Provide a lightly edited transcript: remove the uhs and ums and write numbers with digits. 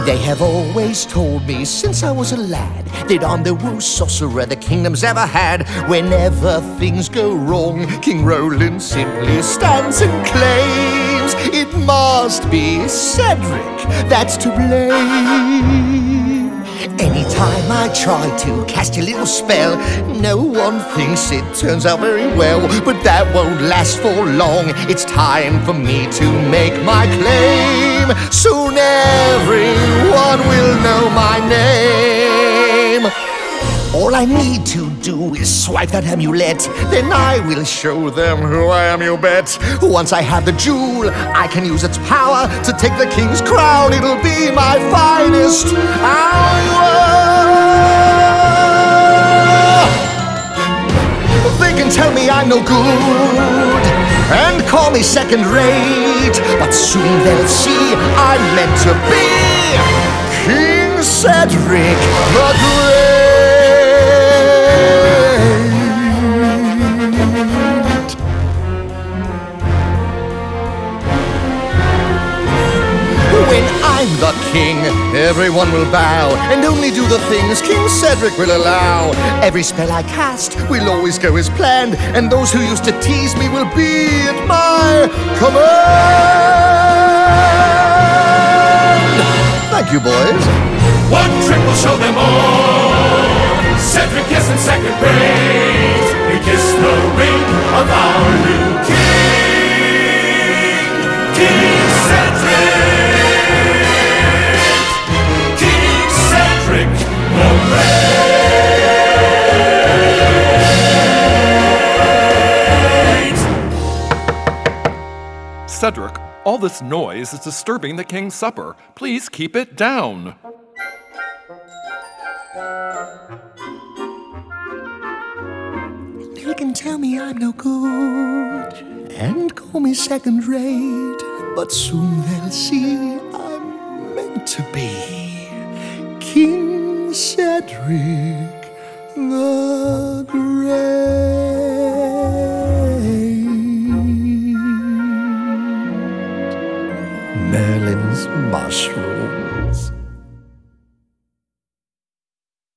They have always told me since I was a lad that I'm the worst sorcerer the kingdom's ever had. Whenever things go wrong, King Roland simply stands and claims it must be Cedric that's to blame. Anytime I try to cast a little spell, no one thinks it turns out very well. But that won't last for long. It's time for me to make my claim. Soon everyone will know my name. All I need to do is swipe that amulet, then I will show them who I am, you bet. Once I have the jewel, I can use its power to take the king's crown. It'll be my finest hour. They can tell me I'm no good and call me second-rate, but soon they'll see I'm meant to be King Cedric the Great. When I'm the king, everyone will bow and only do the things King Cedric will allow. Every spell I cast will always go as planned, and those who used to tease me will be at my command. Thank you, boys. One trick will show them all. Cedric isn't second rate. We kiss the ring of our new king, King Cedric. King Cedric the Great. Cedric, all this noise is disturbing the king's supper. Please keep it down. They can tell me I'm no good and call me second-rate, but soon they'll see I'm meant to be King Cedric the Great.